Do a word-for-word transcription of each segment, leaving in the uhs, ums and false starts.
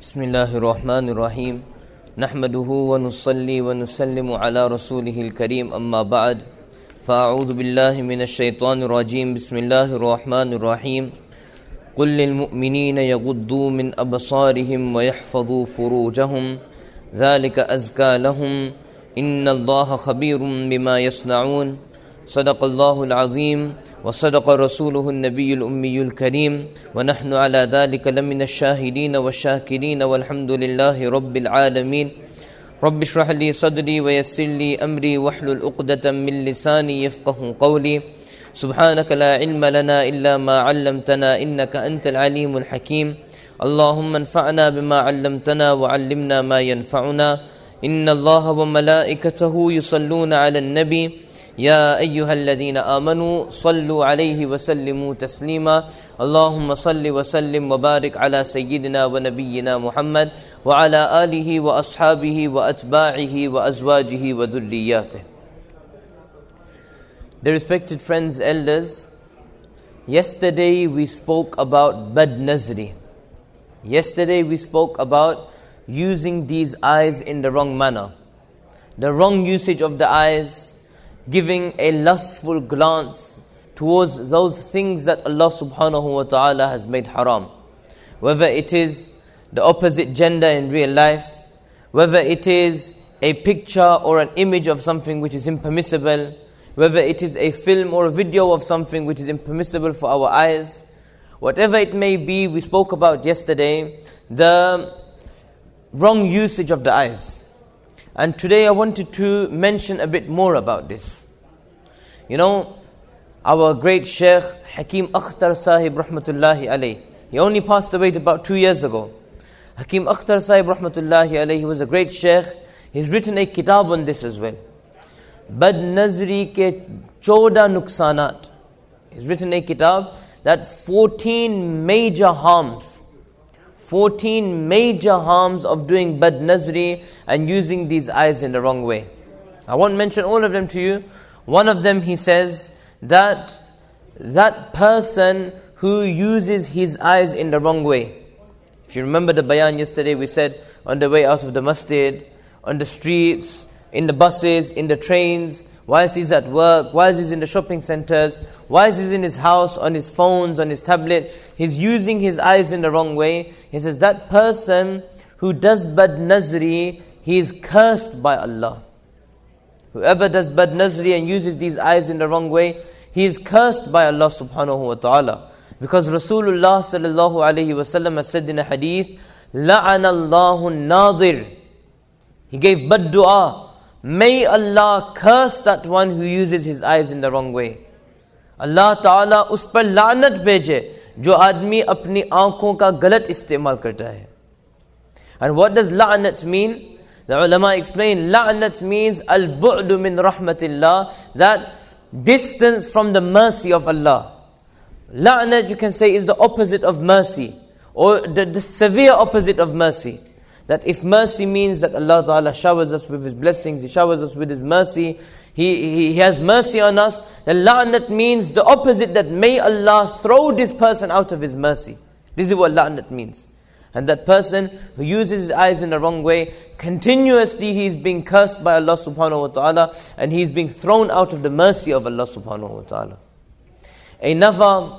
بسم الله الرحمن الرحيم نحمده ونصلي ونسلم على رسوله الكريم أما بعد فأعوذ بالله من الشيطان الرجيم بسم الله الرحمن الرحيم قل للمؤمنين يغضوا من أبصارهم ويحفظوا فروجهم ذلك أزكى لهم إن الله خبير بما يصنعون صدق الله العظيم وصدق رسوله النبي الأمي الكريم ونحن على ذلك لمن الشاهدين والشاكرين والحمد لله رب العالمين رب اشرح لي صدري ويسر لي أمري واحلل عقدة من لساني يفقه قولي سبحانك لا علم لنا إلا ما علمتنا إنك أنت العليم الحكيم اللهم انفعنا بما علمتنا وعلمنا ما ينفعنا إن الله وملائكته يصلون على النبي يا أيها الذين آمنوا صلوا عليه وسلموا تسليما اللهم صل وسلم وبارك على سيدنا ونبينا محمد وعلى آله وأصحابه وأتباعه وأزواجه وذرياته. Dear respected friends, elders, yesterday we spoke about bad nazri. Yesterday we spoke about using these eyes in the wrong manner, the wrong usage of the eyes, giving a lustful glance towards those things that Allah subhanahu wa ta'ala has made haram. Whether it is the opposite gender in real life, whether it is a picture or an image of something which is impermissible, whether it is a film or a video of something which is impermissible for our eyes, whatever it may be, we spoke about yesterday, the wrong usage of the eyes. And today I wanted to mention a bit more about this. You know, our great Shaykh Hakim Akhtar Sahib Rahmatullahi Alayh, he only passed away about two years ago. Hakim Akhtar Sahib Rahmatullahi Alayh, he was a great Shaykh. He's written a kitab on this as well. Bad Nazri ke chaudah nuksanat. He's written a kitab that fourteen major harms fourteen major harms of doing bad nazri and using these eyes in the wrong way. I won't mention all of them to you. One of them, he says that that person who uses his eyes in the wrong way. If you remember the bayan yesterday, we said on the way out of the masjid, on the streets, in the buses, in the trains, whilst he's at work, whilst he's in the shopping centers, whilst he's in his house, on his phones, on his tablet, he's using his eyes in the wrong way. He says that person who does bad nazri, he is cursed by Allah. Whoever does bad nazri and uses these eyes in the wrong way, he is cursed by Allah subhanahu wa ta'ala. Because Rasulullah sallallahu alayhi wa sallam has said in a hadith, لَعَنَ اللَّهُ النَّاظِرِ. He gave bad dua. May Allah curse that one who uses his eyes in the wrong way. Allah Ta'ala us par la'nat bheje jo aadmi apni aankhon ka galat istemal karta hai. And what does la'nat mean? The ulama explain, la'nat means al-bu'du min rahmatillah, that distance from the mercy of Allah. La'nat, you can say, is the opposite of mercy, or the, the severe opposite of mercy. That if mercy means that Allah Ta'ala showers us with His blessings, He showers us with His mercy, He, he, he has mercy on us, then la'nat means the opposite, that may Allah throw this person out of His mercy. This is what la'nat means. And that person who uses his eyes in the wrong way, continuously he is being cursed by Allah subhanahu wa ta'ala, and he is being thrown out of the mercy of Allah subhanahu wa ta'ala. Another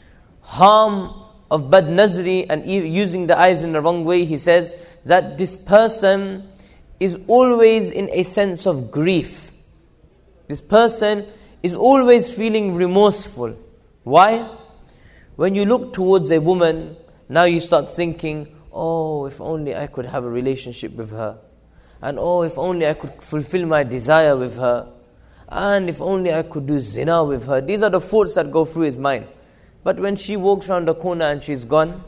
harm of bad nazri and using the eyes in the wrong way, he says that this person is always in a sense of grief. This person is always feeling remorseful. Why? When you look towards a woman, now you start thinking, oh, if only I could have a relationship with her. And oh, if only I could fulfill my desire with her. And if only I could do zina with her. These are the thoughts that go through his mind. But when she walks around the corner and she's gone,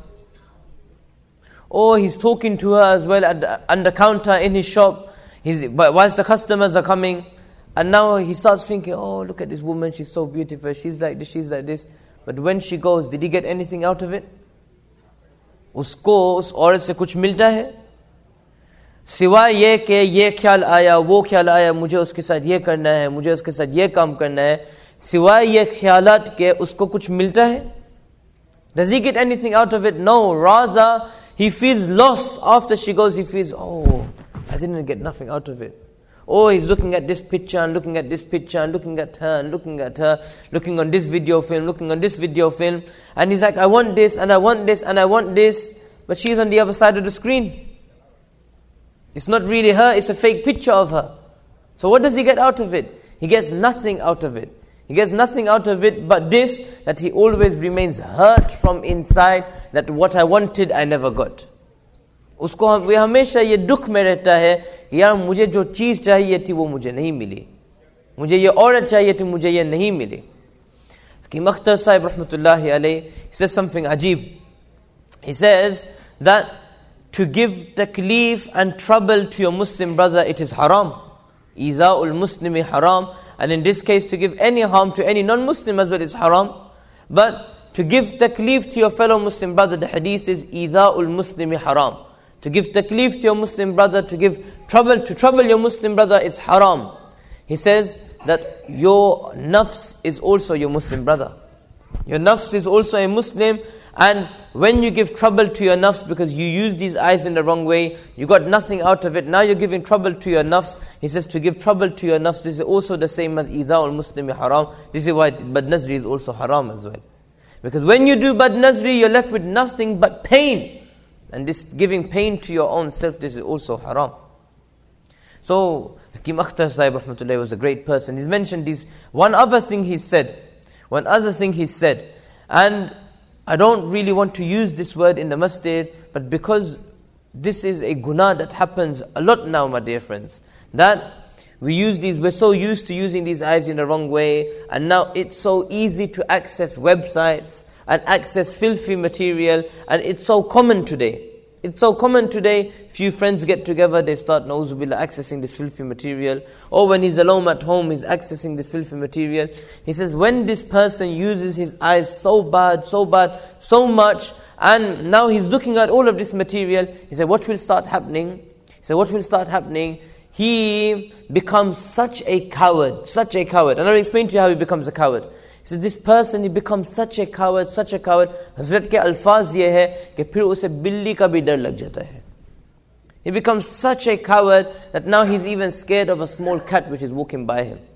or he's talking to her as well at the, on the counter in his shop, he's, whilst the customers are coming, and now he starts thinking, oh, look at this woman, she's so beautiful, she's like this, she's like this. But when she goes, did he get anything out of it? Usko us औरत से कुछ मिलता है? सिवाय ये कि ये ख्याल आया, वो ख्याल आया, मुझे उसके साथ ये करना है, मुझे उसके साथ ये काम करना है, सिवाय ये ख्यालात के उसको कुछ मिलता है? Does he get anything out of it? No, rather he feels loss after she goes. He feels, oh, I didn't get nothing out of it. Oh, he's looking at this picture and looking at this picture and looking at her and looking at her, looking on this video film, looking on this video film. And he's like, I want this and I want this and I want this. But she's on the other side of the screen. It's not really her, it's a fake picture of her. So what does he get out of it? He gets nothing out of it. He gets nothing out of it but this, that he always remains hurt from inside, that what I wanted I never got. उसको हम वे हमेशा ये दुख में रहता है कि यार मुझे जो चीज़ चाहिए थी वो मुझे नहीं मिली, मुझे ये औरत चाहिए थी मुझे ये नहीं मिली. Hakim Akhtar Sahib rahmatullahi alayhi, he says something ajib. He says that to give taklif and trouble to your Muslim brother, it is haram. Iza'ul muslimi haram. And in this case, to give any harm to any non-Muslim as well is haram. But to give taklif to your fellow Muslim brother, the hadith is Iza'ul muslimi haram. To give taklif to your Muslim brother, to give trouble, to trouble your Muslim brother, it's haram. He says that your nafs is also your Muslim brother. Your nafs is also a Muslim, and when you give trouble to your nafs because you use these eyes in the wrong way, you got nothing out of it, now you're giving trouble to your nafs. He says to give trouble to your nafs, this is also the same as Iza'ul muslimi haram. This is why bad nazri is also haram as well. Because when you do bad nazri, you're left with nothing but pain. And this giving pain to your own self, this is also haram. So, Hakim Akhtar Sahib rahmatullahi was a great person. He's mentioned this. One other thing he said, one other thing he said, and I don't really want to use this word in the masjid, but because this is a guna that happens a lot now, my dear friends, that we use these, we're so used to using these eyes in the wrong way, and now it's so easy to access websites and access filthy material, and it's so common today. It's so common today, few friends get together, they start na'uzubillah accessing this filthy material. Or when he's alone at home, he's accessing this filthy material. He says, when this person uses his eyes so bad, so bad, so much, and now he's looking at all of this material, he said, what will start happening? He said, what will start happening? He becomes such a coward, such a coward. And I'll explain to you how he becomes a coward. He said, this person, he becomes such a coward, such a coward. Hazrat ke alfaz ye hai कि फिर उसे बिल्ली का भी डर लग जाता है. He becomes such a coward that now he's even scared of a small cat which is walking by him.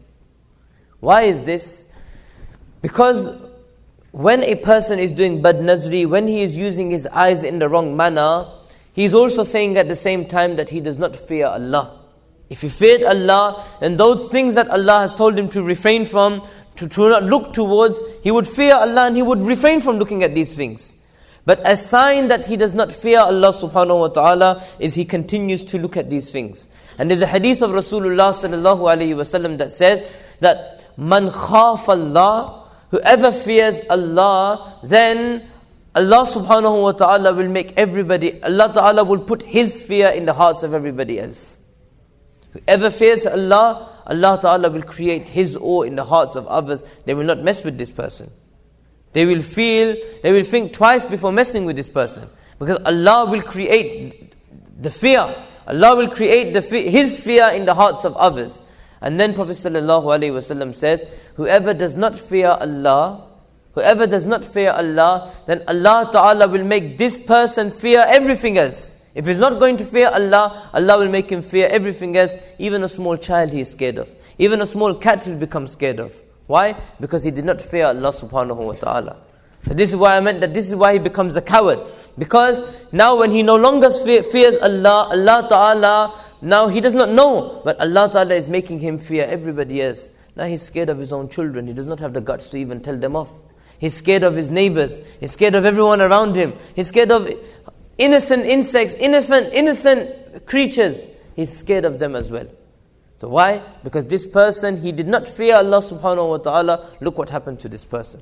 Why is this? Because when a person is doing bad nazri, when he is using his eyes in the wrong manner, he is also saying at the same time that he does not fear Allah. If he feared Allah, then those things that Allah has told him to refrain from, To, to not look towards, he would fear Allah and he would refrain from looking at these things. But a sign that he does not fear Allah subhanahu wa ta'ala is he continues to look at these things. And there's a hadith of Rasulullah sallallahu alayhi wa sallam that says that Man khaf Allah, whoever fears Allah, then Allah subhanahu wa ta'ala will make everybody, Allah ta'ala will put His fear in the hearts of everybody else. Whoever fears Allah, Allah Ta'ala will create His awe in the hearts of others. They will not mess with this person. They will feel, they will think twice before messing with this person. Because Allah will create the fear. Allah will create the fe- His fear in the hearts of others. And then Prophet Sallallahu Alaihi Wasallam says, whoever does not fear Allah, whoever does not fear Allah, then Allah Ta'ala will make this person fear everything else. If he's not going to fear Allah, Allah will make him fear everything else. Even a small child he is scared of. Even a small cat he'll become scared of. Why? Because he did not fear Allah subhanahu wa ta'ala. So this is why I meant that this is why he becomes a coward. Because now when he no longer fe- fears Allah, Allah ta'ala, now he does not know. But Allah ta'ala is making him fear everybody else. Now he's scared of his own children. He does not have the guts to even tell them off. He's scared of his neighbors. He's scared of everyone around him. He's scared of innocent insects, innocent, innocent creatures. He's scared of them as well. So why? Because this person, he did not fear Allah subhanahu wa ta'ala. Look what happened to this person.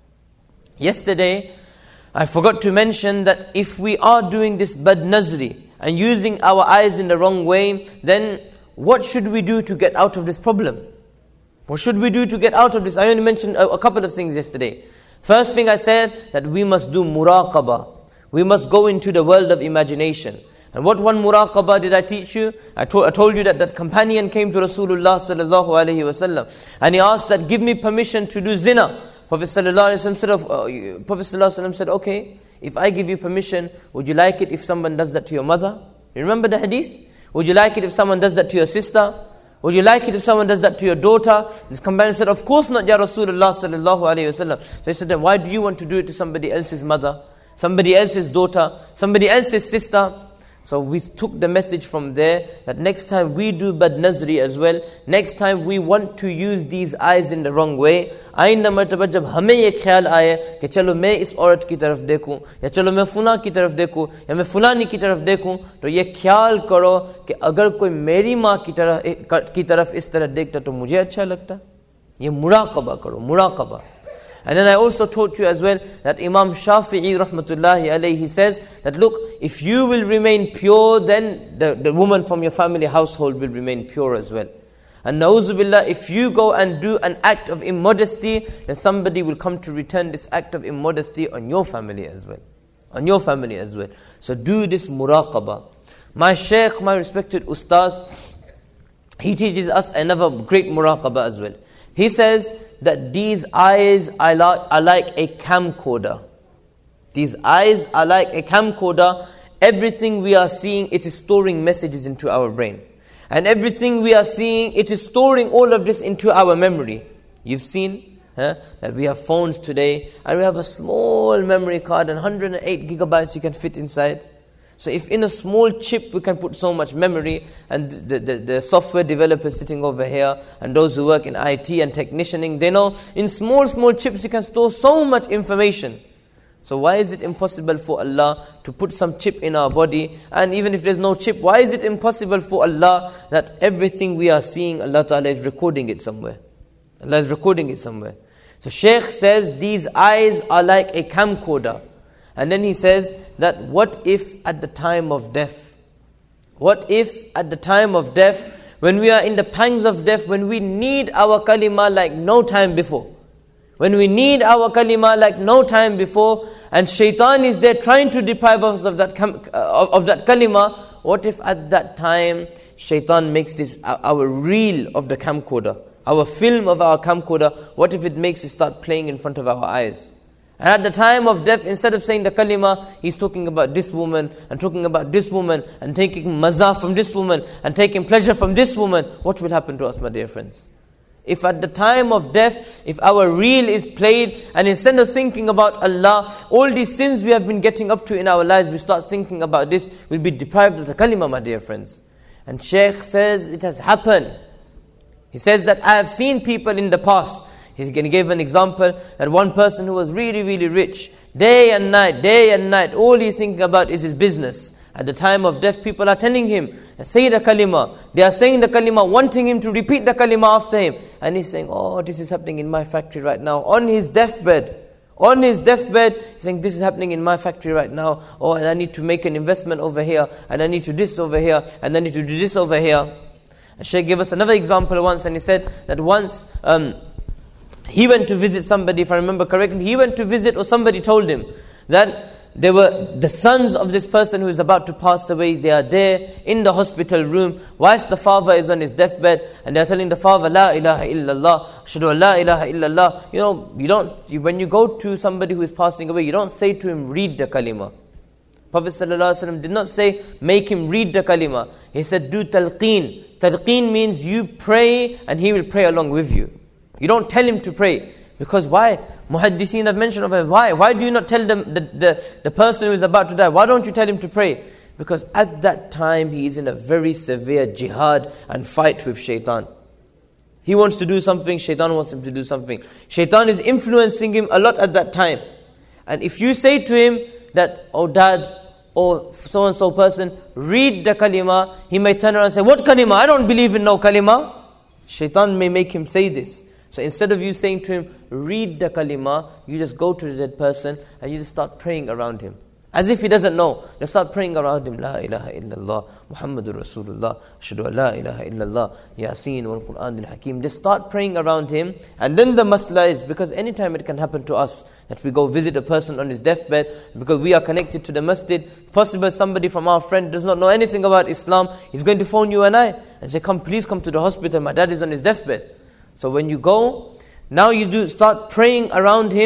Yesterday, I forgot to mention that if we are doing this bad nazri and using our eyes in the wrong way, then what should we do to get out of this problem? What should we do to get out of this? I only mentioned a, a couple of things yesterday. First thing I said, that we must do muraqabah. We must go into the world of imagination. And what one muraqabah did I teach you? I, to- I told you that that companion came to Rasulullah sallallahu alaihi wasallam and he asked that, give me permission to do zina. Prophet sallallahu alaihi wasallam said, of, uh, Prophet sallallahu alaihi wasallam said, okay, if I give you permission, would you like it if someone does that to your mother? You remember the hadith? Would you like it if someone does that to your sister? Would you like it if someone does that to your daughter? This companion said, of course not, Ya Rasulullah sallallahu alayhi wa sallam. So he said, then why do you want to do it to somebody else's mother, somebody else's daughter, somebody else's sister? So we took the message from there that next time we do bad nazri as well, next time we want to use these eyes in the wrong way, आइंदा मर्तबा जब हमें ये ख्याल आए कि चलो मैं इस औरत की तरफ देखूं, या चलो मैं फुला की तरफ देखूं, या मैं फुलानी की तरफ देखूं, तो ये ख्याल करो कि अगर कोई मेरी माँ की तरफ की तरफ इस तरह देखता तो मुझे अच्छा लगता. ये मुराक़बा करो, मुराक़बा. And then I also taught you as well that Imam Shafi'i rahmatullahi alayhi says that look, if you will remain pure, then the, the woman from your family household will remain pure as well. And na'uzu billah, if you go and do an act of immodesty, then somebody will come to return this act of immodesty on your family as well. On your family as well. So do this muraqabah. My shaykh, my respected ustaz, he teaches us another great muraqabah as well. He says that these eyes are like, are like a camcorder. These eyes are like a camcorder. Everything we are seeing, it is storing messages into our brain. And everything we are seeing, it is storing all of this into our memory. You've seen huh, that we have phones today, and we have a small memory card, and one hundred eight gigabytes you can fit inside. So if in a small chip we can put so much memory, and the, the, the software developers sitting over here, and those who work in I T and technicianing, they know in small, small chips you can store so much information. So why is it impossible for Allah to put some chip in our body? And even if there's no chip, why is it impossible for Allah that everything we are seeing, Allah Ta'ala is recording it somewhere? Allah is recording it somewhere. So Shaykh says these eyes are like a camcorder. And then he says that what if at the time of death, what if at the time of death, when we are in the pangs of death, when we need our kalima like no time before, when we need our kalima like no time before, and shaitan is there trying to deprive us of that of, of that kalima, what if at that time shaitan makes this our reel of the camcorder, our film of our camcorder, what if it makes it start playing in front of our eyes? And at the time of death, instead of saying the kalima, he's talking about this woman, and talking about this woman, and taking mazah from this woman, and taking pleasure from this woman. What will happen to us, my dear friends? If at the time of death, if our reel is played, and instead of thinking about Allah, all these sins we have been getting up to in our lives, we start thinking about this, we'll be deprived of the kalima, my dear friends. And Shaykh says it has happened. He says that I have seen people in the past. He gave an example that one person who was really, really rich, day and night, day and night, all he's thinking about is his business. At the time of death, people are telling him, say the kalima. They are saying the kalima, wanting him to repeat the kalima after him. And he's saying, oh, this is happening in my factory right now. On his deathbed, on his deathbed, he's saying, this is happening in my factory right now. Oh, and I need to make an investment over here, and I need to do this over here, and I need to do this over here. And Shaykh gave us another example once, and he said that once, um, he went to visit somebody, if I remember correctly, he went to visit, or somebody told him that there were the sons of this person who is about to pass away. They are there in the hospital room whilst the father is on his deathbed, and they are telling the father, La ilaha illallah, Ashhadu an la ilaha illallah. You know, you don't, you, when you go to somebody who is passing away, you don't say to him, read the kalima. Prophet ﷺ did not say, make him read the kalima. He said, do talqeen. Talqeen means you pray and he will pray along with you. You don't tell him to pray. Because why? Muhaddiseen have mentioned of it. Why? Why do you not tell them, the, the, the person who is about to die, why don't you tell him to pray? Because at that time he is in a very severe jihad and fight with shaitan. He wants to do something, shaitan wants him to do something. Shaitan is influencing him a lot at that time. And if you say to him that, oh dad, or so-and-so person, read the kalima, he may turn around and say, what kalima? I don't believe in no kalima. Shaitan may make him say this. So instead of you saying to him, read the kalima, you just go to the dead person and you just start praying around him. As if he doesn't know. Just start praying around him. La ilaha illallah, Muhammadur Rasulullah, Ashhadu an la ilaha illallah, Yasin wal Quran al Hakim. Just start praying around him. And then the masla is, because anytime it can happen to us, that we go visit a person on his deathbed, because we are connected to the masjid. Possible somebody from our friend does not know anything about Islam, he's going to phone you and I and say, come, please come to the hospital, my dad is on his deathbed. So when you go, now you do start praying around him,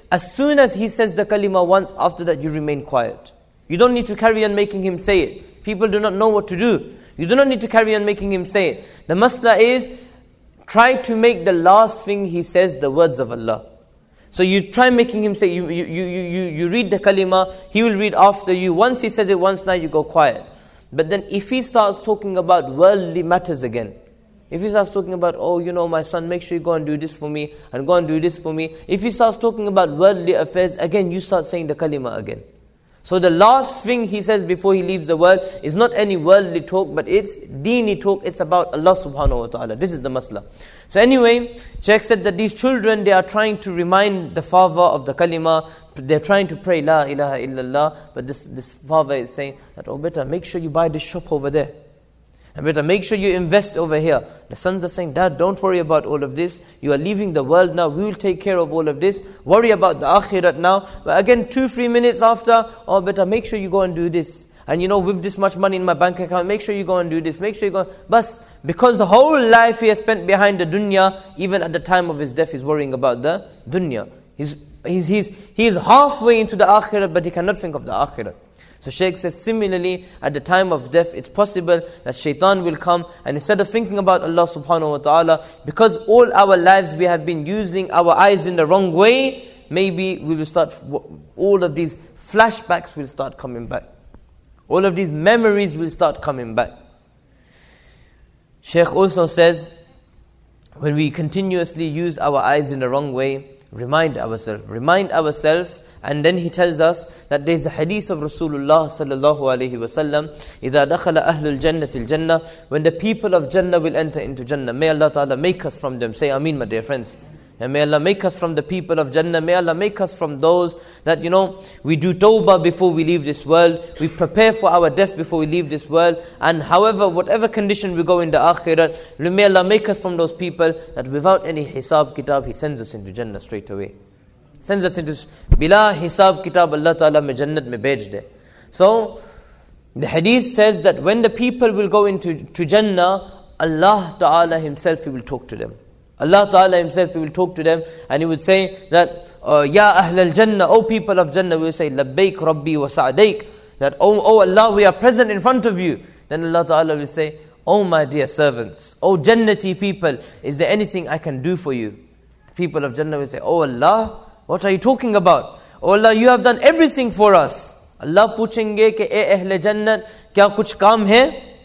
as soon as he says the kalima once, after that you remain quiet. You don't need to carry on making him say it. People do not know what to do. You do not need to carry on making him say it. The masla is, try to make the last thing he says the words of Allah. So you try making him say, you, you, you, you, you read the kalima, he will read after you. Once he says it once, now you go quiet. But then if he starts talking about worldly matters again, if he starts talking about, oh, you know, my son, make sure you go and do this for me, and go and do this for me. If he starts talking about worldly affairs, again, you start saying the kalima again. So the last thing he says before he leaves the world is not any worldly talk, but it's deeni talk. It's about Allah subhanahu wa ta'ala. This is the masla. So anyway, Shaykh said that these children, they are trying to remind the father of the kalima. They're trying to pray La ilaha illallah. But this, this father is saying that, oh beta, make sure you buy this shop over there. And beta, make sure you invest over here. The sons are saying, Dad, don't worry about all of this. You are leaving the world now. We will take care of all of this. Worry about the akhirat now. But again, two, three minutes after, oh beta, make sure you go and do this. And you know, with this much money in my bank account, make sure you go and do this. Make sure you go. Bas, because the whole life he has spent behind the dunya, even at the time of his death, he's worrying about the dunya. He's, he's, he's, he's halfway into the akhirat, but he cannot think of the akhirat. So Shaykh says, similarly, at the time of death, it's possible that shaitan will come, and instead of thinking about Allah subhanahu wa ta'ala, because all our lives we have been using our eyes in the wrong way, maybe we will start, all of these flashbacks will start coming back. All of these memories will start coming back. Shaykh also says, when we continuously use our eyes in the wrong way, remind ourselves, remind ourselves. And then he tells us that there is a hadith of Rasulullah sallallahu alaihi wasallam, إِذَا دَخَلَ أَهْلُ الْجَنَّةِ الْجَنَّةِ, when the people of Jannah will enter into Jannah. May Allah Ta'ala make us from them. Say Ameen, my dear friends. And may Allah make us from the people of Jannah. May Allah make us from those that, you know, we do tawbah before we leave this world. We prepare for our death before we leave this world. And however, whatever condition we go in the akhirat, may Allah make us from those people that without any hisab kitab, He sends us into Jannah straight away. Sends us into bila hisab kitab, Allah Ta'ala me jannat me bhej de. So the hadith says that when the people will go into to Jannah, Allah Ta'ala Himself, He will talk to them. Allah Ta'ala Himself, He will talk to them, and He would say that, uh, Ya Ahl al-Jannah, O people of Jannah, we will say, Labbaik Rabbi wa Sa'daik, that, oh, oh Allah, we are present in front of you. Then Allah Ta'ala will say, Oh my dear servants, O Jannati people, is there anything I can do for you? The people of Jannah will say, Oh Allah, what are you talking about? Oh Allah, you have done everything for us. Allah पूछेंगे कि ए अहले जन्नत, क्या कुछ काम है?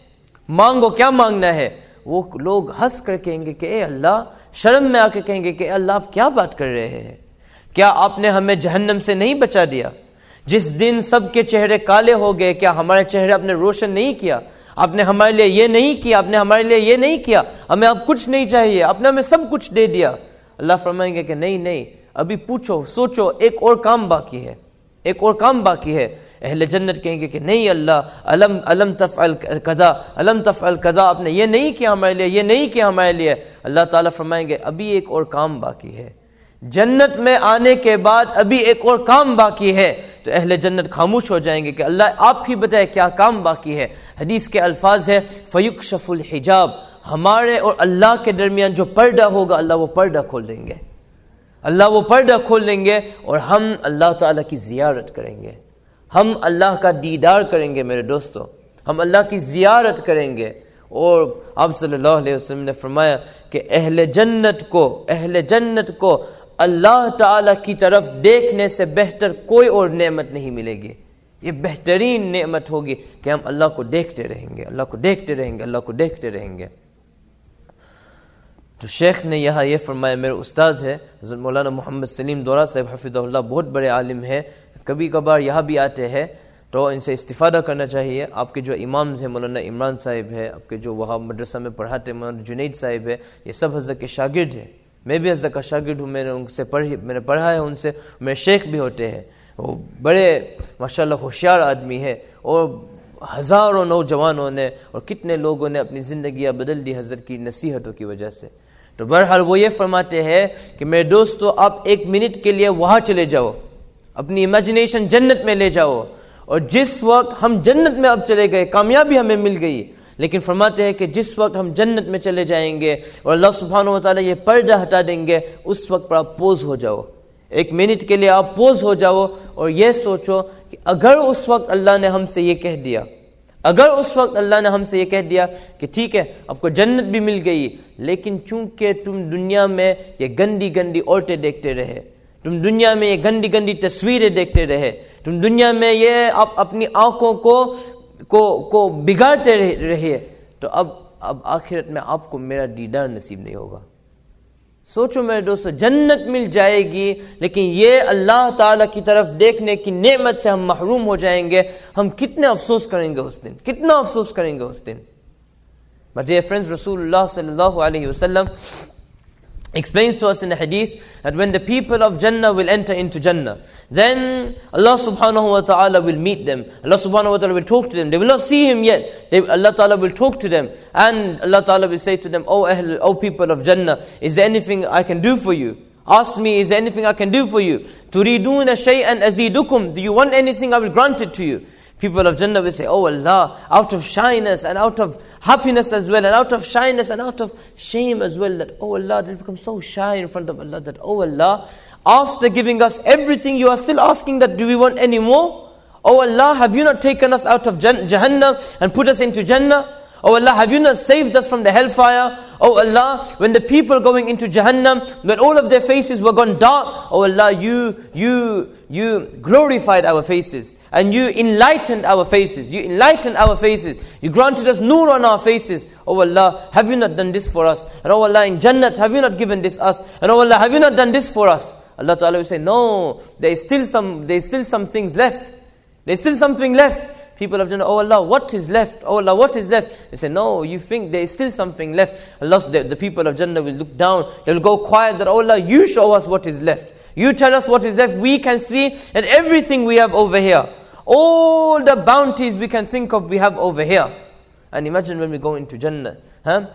मांगो, क्या मांगना है? वो लोग हंस कर कहेंगे कि ए अल्लाह, शर्म में आके कहेंगे कि अल्लाह आप क्या बात कर रहे हैं? क्या आपने हमें जहन्नम से नहीं बचा दिया? जिस दिन सबके चेहरे काले हो गए, क्या हमारे चेहरे आपने रोशन नहीं किया? आपने हमारे लिए ये नहीं किया, आपने हमारे लिए ये नहीं किया, हमें अब कुछ नहीं चाहिए, आपने हमें सब कुछ दे दिया. अल्लाह फरमाएंगे कि नहीं नहीं, अभी पूछो, सोचो, एक और काम बाकी है, एक और काम बाकी है. अहले जन्नत कहेंगे कि नहीं अल्लाह, अलम अलम तफ़अल कज़ा, अलम तफ़अल कज़ा, आपने ये नहीं किया हमारे लिए, ये नहीं किया हमारे लिए. अल्लाह ताला फरमाएंगे अभी एक और काम बाकी है. जन्नत में आने के बाद अभी एक और काम बाकी है. तो अहले जन्नत खामोश हो जाएंगे कि अल्लाह आप ही बताए क्या काम बाकी है. हदीस के अल्फाज है, फयुक्शफुल हिजाब, हमारे और अल्लाह के दरमियान जो पर्दा होगा, अल्लाह वो पर्दा खोल देंगे. अल्लाह वो पर्दा खोल देंगे और हम अल्लाह ताला की जियारत करेंगे. हम अल्लाह का दीदार करेंगे मेरे दोस्तों, हम अल्लाह की जियारत करेंगे. और आप सल्लल्लाहु अलैहि वसल्लम ने फरमाया कि अहले जन्नत को अहले जन्नत को अल्लाह ताला की तरफ देखने से बेहतर कोई और नेमत नहीं मिलेगी. ये बेहतरीन नेमत होगी कि हम अल्लाह को देखते रहेंगे, अल्लाह को देखते रहेंगे, अल्लाह को देखते रहेंगे. तो शेख ने यहाँ ये फरमाया, मेरे उस्ताद है हज़रत मौलाना मोहम्मद सलीम दौरा साहब हफ़िज़हुल्लाह, बहुत बड़े आलिम है. कभी कभार यहाँ भी आते हैं तो इनसे इस्तिफ़ादा करना चाहिए. आपके जो इमाम्स हैं, मौलाना इमरान साहिब है, आपके जो वहाँ मदरसा में पढ़ाते हैं मौलाना जुनैद साहिब है, ये सब हज़रत के शागिर्द हैं. मैं भी हज़रत का शागिर्द हूँ, मैंने उनसे पढ़ी मैंने पढ़ा है उनसे. मेरे शेख भी होते हैं, वो बड़े माशाल्लाह होशियार आदमी है. और हज़ारों नौजवानों ने और कितने लोगों ने अपनी ज़िंदगियाँ बदल दी हज़रत की नसीहतों की वजह से. तो बहरहाल वो ये फरमाते हैं कि मेरे दोस्तों, आप एक मिनट के लिए वहाँ चले जाओ, अपनी इमेजिनेशन जन्नत में ले जाओ. और जिस वक्त हम जन्नत में अब चले गए, कामयाबी हमें मिल गई, लेकिन फरमाते हैं कि जिस वक्त हम जन्नत में चले जाएंगे और अल्लाह सुब्हानहू व तआला ये पर्दा हटा देंगे, उस वक्त पर आप पोज हो जाओ. एक मिनट के लिए आप पोज हो जाओ और ये सोचो कि अगर उस वक्त अल्लाह ने हमसे ये कह दिया, अगर उस वक्त अल्लाह ने हमसे ये कह दिया कि ठीक है आपको जन्नत भी मिल गई, लेकिन चूंकि तुम दुनिया में ये गंदी गंदी औरतें देखते रहे, तुम दुनिया में ये गंदी गंदी तस्वीरें देखते रहे, तुम दुनिया में ये आप अपनी आंखों को को को बिगाड़ते रहे, तो अब अब आखिरत में आपको मेरा दीदार नसीब नहीं होगा। सोचो मेरे दोस्तों, जन्नत मिल जाएगी लेकिन ये अल्लाह ताला की तरफ देखने की नेमत से हम महरूम हो जाएंगे, हम कितने अफसोस करेंगे उस दिन, कितना अफसोस करेंगे उस दिन। But dear friends, Rasulullah sallallahu alayhi wasallam explains to us in the hadith that when the people of Jannah will enter into Jannah, then Allah subhanahu wa ta'ala will meet them. Allah subhanahu wa ta'ala will talk to them. They will not see Him yet. They, Allah ta'ala will talk to them. And Allah ta'ala will say to them, "O Ahl, O people of Jannah, is there anything I can do for you? Ask me, is there anything I can do for you? Turiduna shay'an azidukum. Do you want anything? I will grant it to you." People of Jannah will say, "Oh Allah," out of shyness and out of happiness as well, and out of shyness and out of shame as well, that, "Oh Allah," they'll become so shy in front of Allah, that, "Oh Allah, after giving us everything, you are still asking that, do we want any more? Oh Allah, have you not taken us out of Jahannam and put us into Jannah? Oh Allah, have you not saved us from the hellfire? Oh Allah, when the people going into Jahannam, when all of their faces were gone dark, oh Allah, you, you, you glorified our faces. And you enlightened our faces. You enlightened our faces. You granted us nur on our faces. Oh Allah, have you not done this for us? And oh Allah, in Jannat, have you not given this us? And oh Allah, have you not done this for us?" Allah Ta'ala will say, "No, there is still some, there is still some things left. There is still something left." People of Jannah, "Oh Allah, what is left? Oh Allah, what is left?" They say, "No, you think there is still something left." Allah, the, the people of Jannah will look down. They will go quiet, that, "Oh Allah, you show us what is left. You tell us what is left. We can see and everything we have over here. All the bounties we can think of, we have over here." And imagine when we go into Jannah, huh?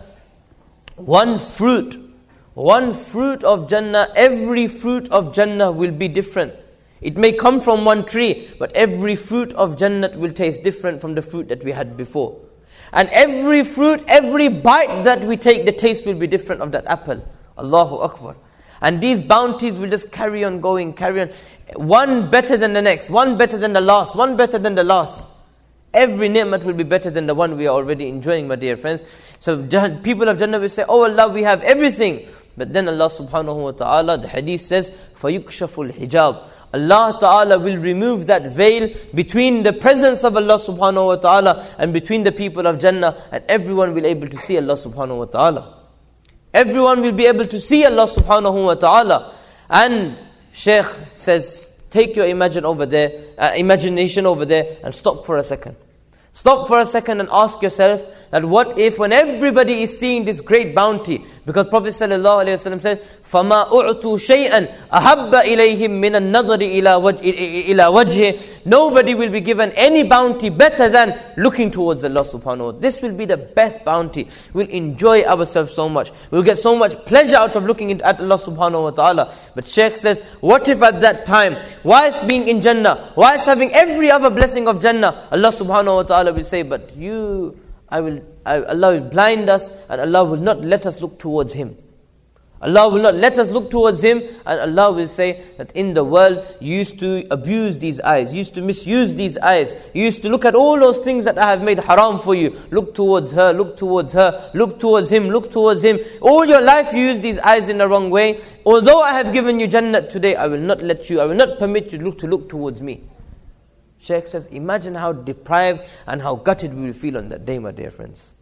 One fruit, one fruit of Jannah, every fruit of Jannah will be different. It may come from one tree, but every fruit of Jannah will taste different from the fruit that we had before. And every fruit, every bite that we take, the taste will be different of that apple. Allahu Akbar. And these bounties will just carry on going, carry on. One better than the next, one better than the last, one better than the last. Every ni'mat will be better than the one we are already enjoying, my dear friends. So people of Jannah will say, "Oh Allah, we have everything." But then Allah subhanahu wa ta'ala, the hadith says, فَيُكْشَفُ الْحِجَابِ. Allah Ta'ala will remove that veil between the presence of Allah subhanahu wa ta'ala and between the people of Jannah, and everyone will be able to see Allah subhanahu wa ta'ala. Everyone will be able to see Allah subhanahu wa ta'ala. And Shaykh says, take your imagine over there, uh, imagination over there and stop for a second. Stop for a second and ask yourself that what if when everybody is seeing this great bounty, because Prophet sallallahu alaihi wasallam said, فَمَا أُعْتُوا شَيْئًا أَحَبَّ إِلَيْهِمْ مِنَ النَّظَرِ إِلَى وَجْهِ. Nobody will be given any bounty better than looking towards Allah subhanahu wa ta'ala. This will be the best bounty. We'll enjoy ourselves so much. We'll get so much pleasure out of looking at Allah subhanahu wa ta'ala. But Shaykh says, what if at that time, whilst being in Jannah, whilst having every other blessing of Jannah, Allah subhanahu wa ta'ala will say, but you, I will, I, Allah will blind us and Allah will not let us look towards Him. Allah will not let us look towards Him, and Allah will say that in the world you used to abuse these eyes, you used to misuse these eyes, you used to look at all those things that I have made haram for you. Look towards her, look towards her, look towards him, look towards him. All your life you use these eyes in the wrong way. Although I have given you Jannat today, I will not let you, I will not permit you to look, to look towards me. Shaykh says, imagine how deprived and how gutted we will feel on that day, my dear friends.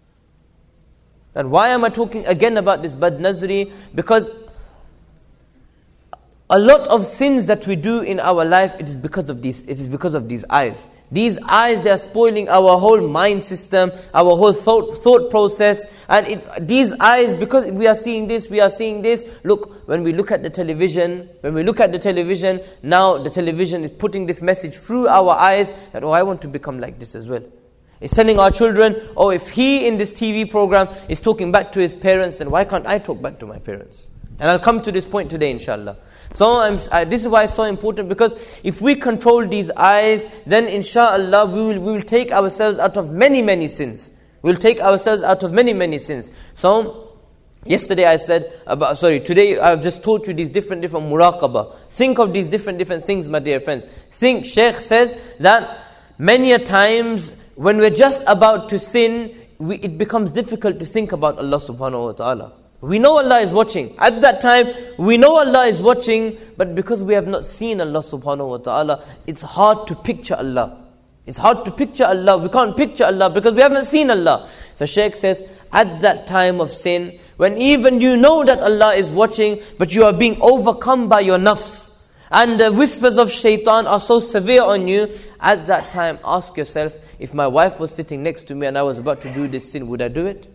And why am I talking again about this bad nazri? Because a lot of sins that we do in our life, it is because of these, it is because of these eyes. These eyes, they are spoiling our whole mind system, our whole thought, thought process. And it, these eyes, because we are seeing this, we are seeing this. Look, when we look at the television, when we look at the television, now the television is putting this message through our eyes that, oh, I want to become like this as well. It's telling our children, oh, if he in this T V program is talking back to his parents, then why can't I talk back to my parents? And I'll come to this point today, inshallah. So I'm, I, this is why it's so important, because if we control these eyes, then inshallah we will, we will take ourselves out of many, many sins. We'll take ourselves out of many, many sins. So Yesterday I said about, sorry, today I've just taught you these different, different muraqabah. Think of these different, different things, my dear friends. Think, Shaykh says that many a times when we're just about to sin, we, it becomes difficult to think about Allah subhanahu wa ta'ala. We know Allah is watching. At that time, we know Allah is watching, but because we have not seen Allah subhanahu wa ta'ala, it's hard to picture Allah. It's hard to picture Allah. We can't picture Allah because we haven't seen Allah. So Shaykh says, at that time of sin, when even you know that Allah is watching, but you are being overcome by your nafs, and the whispers of shaitan are so severe on you, at that time ask yourself, if my wife was sitting next to me and I was about to do this sin, would I do it?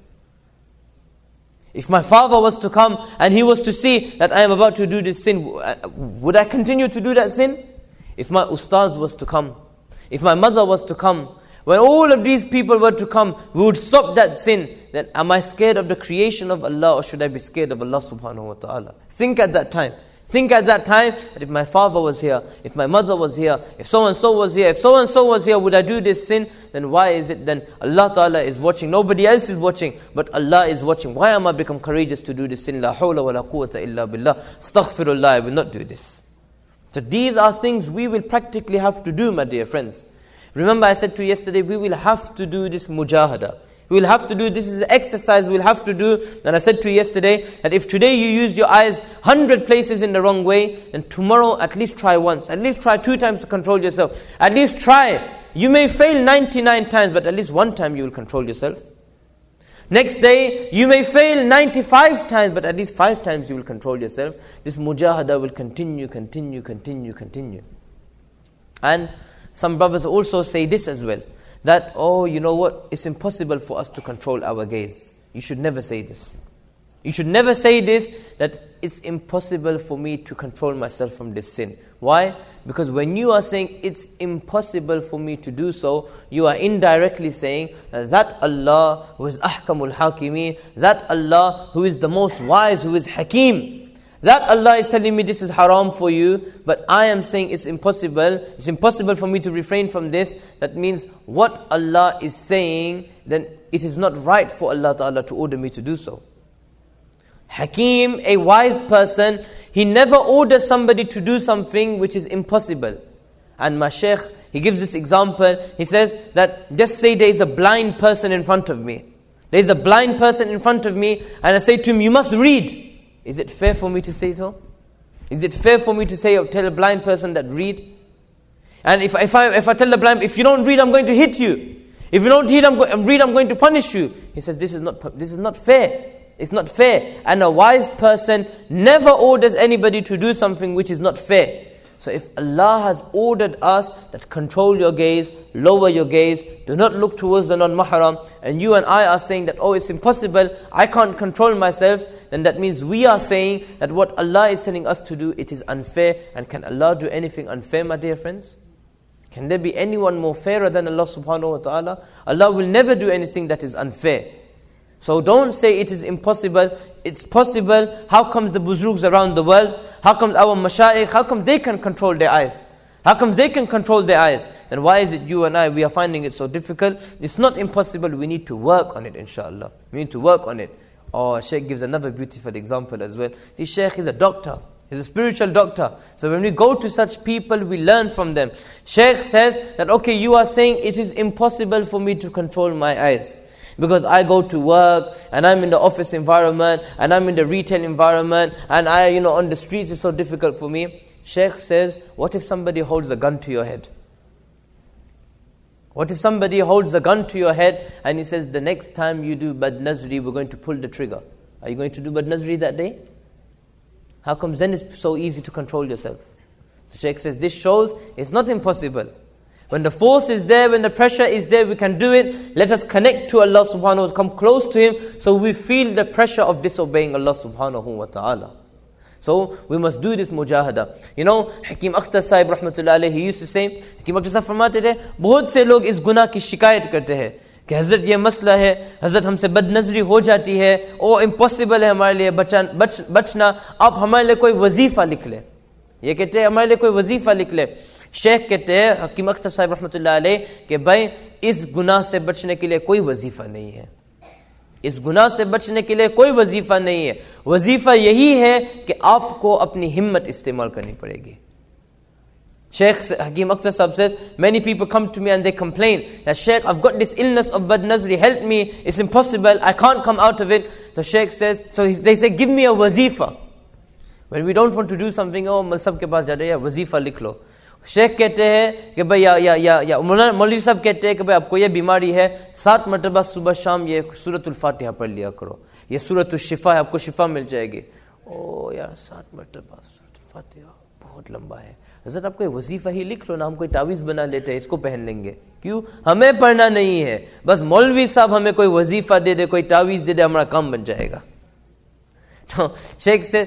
If my father was to come and he was to see that I am about to do this sin, would I continue to do that sin? If my ustaz was to come, if my mother was to come, when all of these people were to come, we would stop that sin. Then am I scared of the creation of Allah, or should I be scared of Allah subhanahu wa ta'ala? Think at that time. Think at that time that if my father was here, if my mother was here, if so-and-so was here, if so-and-so was here, would I do this sin? Then why is it then Allah ta'ala is watching, nobody else is watching, but Allah is watching. Why am I become courageous to do this sin? La hawla wa la quwwata illa billah. Astaghfirullah, I will not do this. So these are things we will practically have to do, my dear friends. Remember I said to you yesterday, we will have to do this mujahada. We will have to do, this is an exercise we will have to do. And I said to you yesterday, that if today you use your eyes hundred places in the wrong way, then tomorrow at least try once. At least try two times to control yourself. At least try. You may fail ninety-nine times, but at least one time you will control yourself. Next day, you may fail ninety-five times, but at least five times you will control yourself. This mujahada will continue, continue, continue, continue. And some brothers also say this as well, that, oh, you know what, it's impossible for us to control our gaze. You should never say this. You should never say this, that it's impossible for me to control myself from this sin. Why? Because when you are saying it's impossible for me to do so, you are indirectly saying that Allah who is ahkamul hakimi, that Allah who is the most wise, who is hakim, that Allah is telling me this is haram for you, but I am saying it's impossible. It's impossible for me to refrain from this. That means what Allah is saying, then it is not right for Allah Ta'ala to order me to do so. Hakim, a wise person, he never orders somebody to do something which is impossible. And my shaykh, he gives this example. He says that just say there is a blind person in front of me. There is a blind person in front of me, and I say to him, you must read. Is it fair for me to say so? Is it fair for me to say, or tell a blind person that read? And if, if, I, if I tell the blind, if you don't read, I'm going to hit you. If you don't read, I'm, go- read, I'm going to punish you. He says, this is not, this is not fair. It's not fair. And a wise person never orders anybody to do something which is not fair. So if Allah has ordered us that control your gaze, lower your gaze, do not look towards the non-mahram, and you and I are saying that, oh, it's impossible, I can't control myself, then that means we are saying that what Allah is telling us to do, it is unfair. And can Allah do anything unfair, my dear friends? Can there be anyone more fairer than Allah subhanahu wa ta'ala? Allah will never do anything that is unfair. So don't say it is impossible. It's possible. How comes the buzrugs around the world? How comes our mashayikh? How come they can control their eyes? How come they can control their eyes? Then why is it you and I, we are finding it so difficult? It's not impossible. We need to work on it, inshallah. We need to work on it. Oh, Shaykh gives another beautiful example as well. See, Shaykh is a doctor. He's a spiritual doctor. So when we go to such people, we learn from them. Shaykh says that, okay, you are saying it is impossible for me to control my eyes. Because I go to work, and I'm in the office environment, and I'm in the retail environment, and I, you know, on the streets it's so difficult for me. Shaykh says, what if somebody holds a gun to your head? What if somebody holds a gun to your head and he says, the next time you do Bad Nazri, we're going to pull the trigger. Are you going to do Bad Nazri that day? How come then it's so easy to control yourself? The Shaykh says, this shows it's not impossible. When the force is there, when the pressure is there, we can do it. Let us connect to Allah subhanahu wa ta'ala, come close to Him, so we feel the pressure of disobeying Allah subhanahu wa ta'ala. So we must do this mujahada. You know, Hakim Akhtar Sahib rahmatullah alayhi, he used to say, Hakim Akhtar Sahib फरमाते थे, बहुत से लोग इस गुनाह की शिकायत करते हैं कि हज़रत ये मसला है, हज़रत हमसे बदनज़री हो जाती है, ओ इम्पॉसिबल है हमारे लिए बचन, बच, बचना, आप हमारे लिए कोई वजीफा लिख ले. ये कहते हैं हमारे लिए कोई वजीफा लिख ले. शेख कहते हैं हकीम अख्तर साहब रहमतुल्लाह अलैह कि भाई इस गुनाह से बचने के लिए कोई वजीफा नहीं है. इस गुनाह से बचने के लिए कोई वजीफा नहीं है, वजीफा यही है कि आपको अपनी हिम्मत इस्तेमाल करनी पड़ेगी. Sheikh Hakim Akhtar Sahab says, many people come to me and they complain that Sheikh, I've got this illness of bad nazri, help me, it's impossible, I can't come out of it. So Sheikh says, so they say, give me a wazifa. When we don't want to do something, oh, sab ke paas ja rahe, wazifa likh lo. Sheikh कहते हैं कि भाई या या या या मौलवी साहब कहते हैं कि भाई आपको ये बीमारी है, सात मरतबा सुबह शाम ये सूरतुल फातिहा पढ़ लिया करो, ये सूरतुल शिफा है, आपको शिफा मिल जाएगी. ओ यार सात मरतबा सूरतुल फातिहा बहुत लंबा है. हज़रत आप कोई वजीफा ही लिख लो ना, हम कोई तावीज़ बना लेते हैं, इसको पहन लेंगे. क्यों? हमें पढ़ना नहीं है, बस मौलवी साहब हमें कोई वजीफा दे दे, कोई तावीज़ दे दे, हमारा काम बन जाएगा. तो शेख से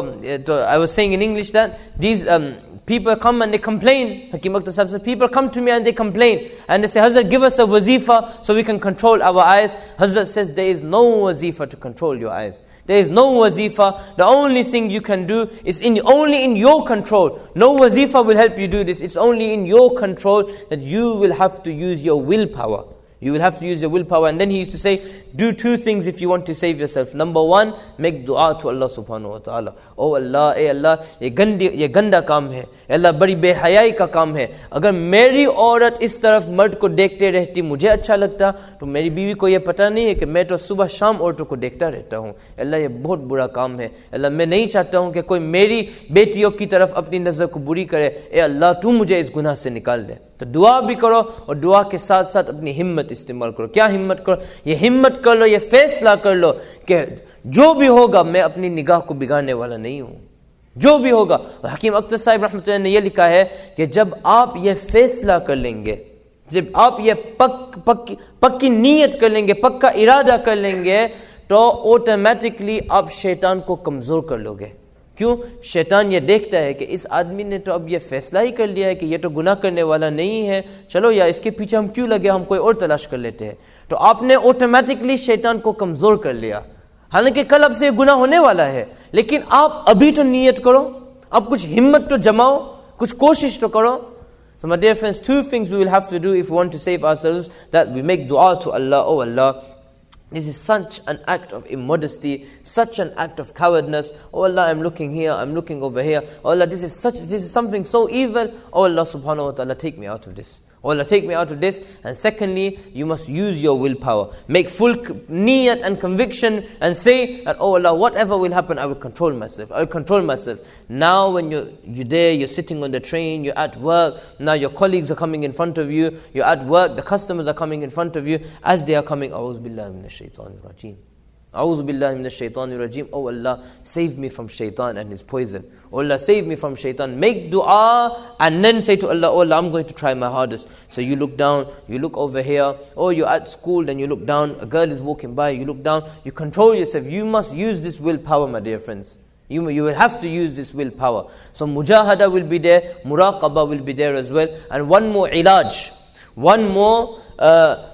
तो I was saying in English that these um, people come and they complain. Hakim Akhtar Sahib said, people come to me and they complain and they say, Hazrat, give us a wazifa so we can control our eyes. Hazrat says, there is no wazifa to control your eyes. There is no wazifa. The only thing you can do is in only in your control. No wazifa will help you do this. It's only in your control that you will have to use your willpower. You will have to use your willpower. And then he used to say, do two things if you want to save yourself. Number one, make dua to Allah subhanahu wa ta'ala. Oh Allah, eh Allah, ye gandi, ye ganda काम है. Allah बड़ी बेहयाई का काम है. अगर मेरी औरत इस तरफ मर्द को देखते रहती मुझे अच्छा लगता, तो मेरी बीवी को ये पता नहीं है कि मैं तो सुबह शाम औरतों को देखता रहता हूँ. अल्लाह ये बहुत बुरा काम है. अल्लाह मैं नहीं चाहता हूँ कि कोई मेरी बेटियों की तरफ अपनी नज़र को बुरी करे. ए अल्लाह तू मुझे इस गुनाह से निकाल दे. तो दुआ भी करो और दुआ के साथ साथ अपनी हिम्मत इस्तेमाल करो. क्या हिम्मत करो? ये हिम्मत कर लो, ये फैसला कर लो कि जो भी होगा मैं अपनी निगाह को बिगाड़ने वाला नहीं हूँ. जो भी होगा. हकीम अख्तर साहिब रहमतुल्लाह ने ये लिखा है कि जब आप ये फैसला कर लेंगे, जब आप ये पक, पक, पक्की नीयत कर लेंगे, पक्का इरादा कर लेंगे, तो ऑटोमेटिकली आप शैतान को कमजोर कर लोगे. क्यों? शैतान ये देखता है कि इस आदमी ने तो अब ये फैसला ही कर लिया है कि ये तो गुनाह करने वाला नहीं है, चलो या इसके पीछे हम क्यों लगे, हम कोई और तलाश कर लेते हैं. तो आपने ऑटोमेटिकली शैतान को कमजोर कर लिया. हालांकि कल अब से गुनाह होने वाला है, लेकिन आप अभी तो नियत करो, अब कुछ हिम्मत तो जमाओ, कुछ कोशिश तो करो. So my dear friends, two things we will have to do if we want to save ourselves, that we make dua to Allah. Oh Allah, this is such an act of immodesty, such an act of cowardness. Oh Allah, I'm looking here, I'm looking over here. Oh Allah, this is such, this is something so evil. Oh Allah subhanahu wa ta'ala, take me out of this. Oh Allah, take me out of this. And secondly, you must use your willpower. Make full niyat and conviction and say that, oh Allah, whatever will happen, I will control myself. I will control myself. Now when you're, you're there, you're sitting on the train, you're at work, now your colleagues are coming in front of you, you're at work, the customers are coming in front of you, as they are coming, A'udhu billahi minash shaitanir rajeem. A'udhu billahi minash shaitanir rajeem. Oh Allah, save me from shaitan and his poison. Oh Allah, save me from shaitan. Make dua and then say to Allah, oh Allah, I'm going to try my hardest. So you look down, you look over here, or you're at school, then you look down, a girl is walking by, you look down, you control yourself. You must use this willpower, my dear friends. You, you will have to use this willpower. So mujahada will be there, muraqaba will be there as well. And one more ilaj, one more uh,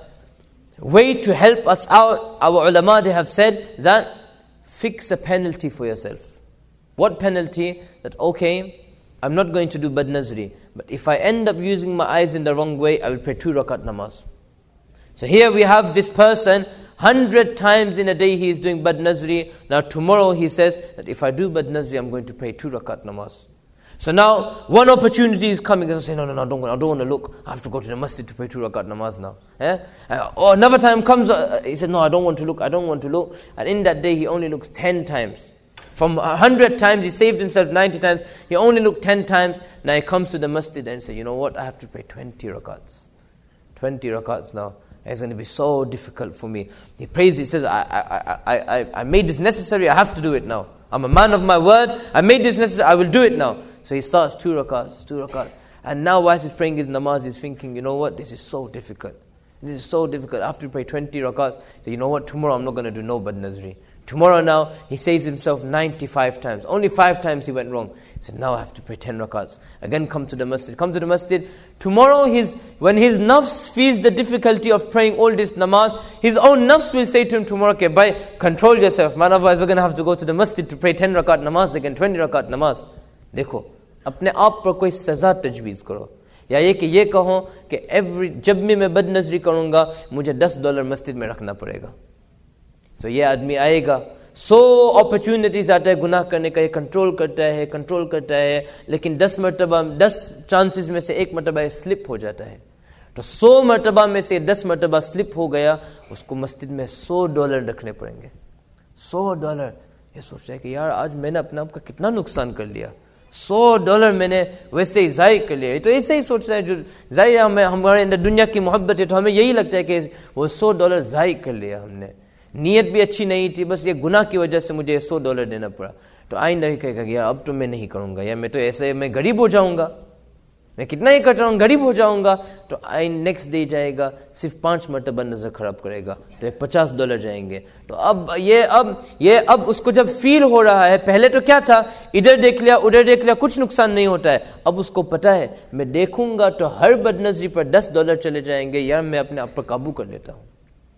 way to help us out. Our ulama, they have said that fix a penalty for yourself. What penalty? That okay, I'm not going to do bad nazri, but if I end up using my eyes in the wrong way, I will pray two rakat namaz. So here we have this person, hundred times in a day he is doing bad nazri. Now tomorrow he says that if I do bad nazri, I'm going to pray two rakat namaz. So now one opportunity is coming and say, no, no, no, I don't, I don't want to look. I have to go to the masjid to pray two rakat namaz now. Eh? Uh, or another time comes, uh, he said, no, I don't want to look, I don't want to look. And in that day he only looks ten times. From a hundred times, he saved himself ninety times. He only looked ten times. Now he comes to the masjid and says, you know what, I have to pray twenty rakats. twenty rakats now. It's going to be so difficult for me. He prays, he says, I, I, I, I, I made this necessary, I have to do it now. I'm a man of my word, I made this necessary, I will do it now. So he starts two rakats, two rakats. And now whilst he's praying his namaz, he's thinking, you know what, this is so difficult. This is so difficult. I have to pray twenty rakats. So you know what, tomorrow I'm not going to do no bad nazri. Tomorrow now, he saves himself ninety-five times. Only five times he went wrong. He said, now I have to pray ten rakats. Again come to the masjid. Come to the masjid. Tomorrow, his, when his nafs feels the difficulty of praying all this namaz, his own nafs will say to him tomorrow, okay, bhai, control yourself. Man, otherwise we're going to have to go to the masjid to pray ten rakat namaz again, twenty rakat namaz. देखो, अपने आप पर कोई सजा तजवीज़ करो. या ये कि ये कहो कि एवरी जब भी मैं बद नजरी करूँगा, मुझे दस डॉलर मस्जिद में रखना पड़ेगा. تو یہ آدمی آئے گا, سو اپرچونٹیز آتا ہے گناہ کرنے کا, یہ کنٹرول کرتا ہے کنٹرول کرتا ہے لیکن دس مرتبہ دس چانسز میں سے ایک مرتبہ سلپ ہو جاتا ہے. تو سو مرتبہ میں سے دس مرتبہ سلپ ہو گیا, اس کو مسجد میں سو ڈالر رکھنے پڑیں گے. سو ڈالر. یہ سوچ رہا ہے کہ یار آج میں نے اپنے آپ کا کتنا نقصان کر لیا, سو ڈالر میں نے ویسے ہی ضائع کر لیا. تو ایسے ہی سوچ رہا ہے جو ضائع ہمیں ہمارے اندر دنیا کی محبت ہے تو ہمیں یہی لگتا ہے کہ وہ سو ڈالر ضائع کر لیا ہم نے, نیت بھی اچھی نہیں تھی, بس یہ گناہ کی وجہ سے مجھے سو ڈالر دینا پڑا. تو آئندہ ہی کہے گا یار اب تو میں نہیں کروں گا, یا میں تو ایسے میں غریب ہو جاؤں گا, میں کتنا ہی کر رہا ہوں غریب ہو جاؤں گا. تو آئند نیکسٹ ڈے جائے گا, صرف پانچ مرتبہ نظر خراب کرے گا تو پچاس ڈالر جائیں گے. تو اب یہ اب یہ اب اس کو جب فیل ہو رہا ہے, پہلے تو کیا تھا ادھر دیکھ لیا ادھر دیکھ لیا کچھ نقصان نہیں ہوتا ہے, اب اس کو پتا ہے میں دیکھوں گا تو ہر بد نظری پر دس ڈالر چلے جائیں گے, یار میں اپنے آپ پر قابو کر لیتا ہوں.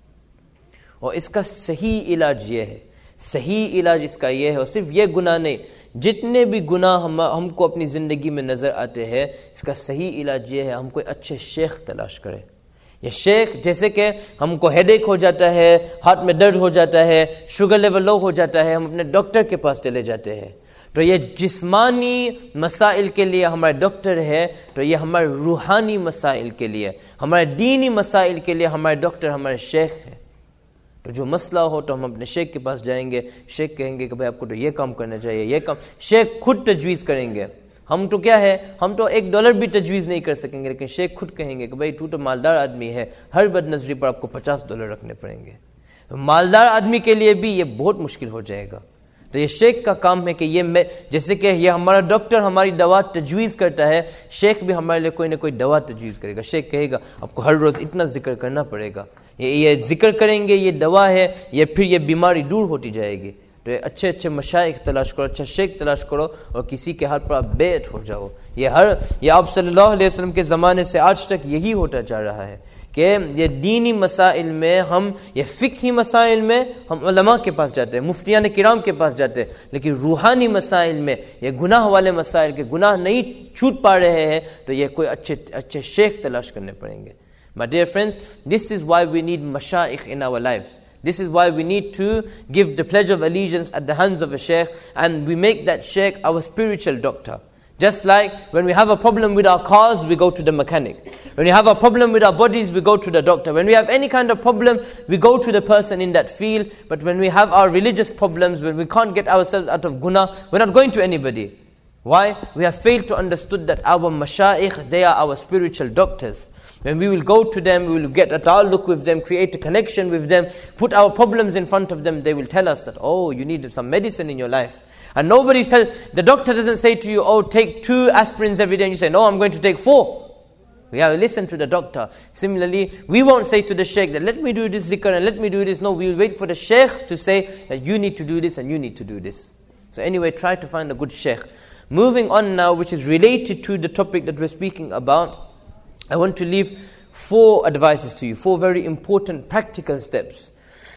اور اس کا صحیح علاج یہ ہے, صحیح علاج اس کا یہ ہے, اور صرف یہ گناہ نہیں, جتنے بھی گناہ ہم ہم کو اپنی زندگی میں نظر آتے ہیں, اس کا صحیح علاج یہ ہے ہم کوئی اچھے شیخ تلاش کریں. یہ شیخ, جیسے کہ ہم کو ہیڈ ایک ہو جاتا ہے, ہاتھ میں درد ہو جاتا ہے, شوگر لیول لو ہو جاتا ہے, ہم اپنے ڈاکٹر کے پاس چلے جاتے ہیں. تو یہ جسمانی مسائل کے لیے ہمارے ڈاکٹر ہے, تو یہ ہمارے روحانی مسائل کے لیے, ہمارے دینی مسائل کے لیے ہمارے ڈاکٹر ہمارے شیخ ہے. تو جو مسئلہ ہو تو ہم اپنے شیخ کے پاس جائیں گے, شیخ کہیں گے کہ بھائی آپ کو تو یہ کام کرنا چاہیے, یہ کام, شیخ خود تجویز کریں گے. ہم تو کیا ہے, ہم تو ایک ڈالر بھی تجویز نہیں کر سکیں گے, لیکن شیخ خود کہیں گے کہ بھائی تو تو مالدار آدمی ہے, ہر بد نظری پر آپ کو پچاس ڈالر رکھنے پڑیں گے. مالدار آدمی کے لیے بھی یہ بہت مشکل ہو جائے گا. تو یہ شیخ کا کام ہے کہ یہ میں, جیسے کہ یہ ہمارا ڈاکٹر ہماری دوا تجویز کرتا ہے, شیخ بھی ہمارے لیے کوئی نہ کوئی دوا تجویز کرے گا. شیخ کہے گا آپ کو ہر روز اتنا ذکر کرنا پڑے گا, یہ ذکر کریں گے, یہ دوا ہے, یہ پھر یہ بیماری دور ہوتی جائے گی. تو اچھے اچھے مشائخ تلاش کرو, اچھا شیخ تلاش کرو, اور کسی کے ہاتھ پر آپ بیعت ہو جاؤ. یہ ہر یہ آپ صلی اللہ علیہ وسلم کے زمانے سے آج تک یہی ہوتا جا رہا ہے کہ یہ دینی مسائل میں ہم, یہ فقہی مسائل میں ہم علماء کے پاس جاتے ہیں, مفتیان کرام کے پاس جاتے ہیں, لیکن روحانی مسائل میں, یہ گناہ والے مسائل کے گناہ نہیں چھوٹ پا رہے ہیں, تو یہ کوئی اچھے اچھے شیخ تلاش کرنے پڑیں گے. My dear friends, this is why we need mashayikh in our lives. This is why we need to give the pledge of allegiance at the hands of a sheikh, and we make that sheikh our spiritual doctor. Just like when we have a problem with our cars, we go to the mechanic. When we have a problem with our bodies, we go to the doctor. When we have any kind of problem, we go to the person in that field. But when we have our religious problems, when we can't get ourselves out of guna, we're not going to anybody. Why? We have failed to understood that our mashayikh, they are our spiritual doctors. When we will go to them, we will get a ta'alluq with them, create a connection with them, put our problems in front of them, they will tell us that, oh, you need some medicine in your life. And nobody tells, the doctor doesn't say to you, oh, take two aspirins every day, and you say, no, I'm going to take four. We have to listen to the doctor. Similarly, we won't say to the sheikh that, let me do this zikr and let me do this. No, we will wait for the sheikh to say that you need to do this and you need to do this. So anyway, try to find a good sheikh. Moving on now, which is related to the topic that we're speaking about, I want to leave four advices to you, four very important practical steps.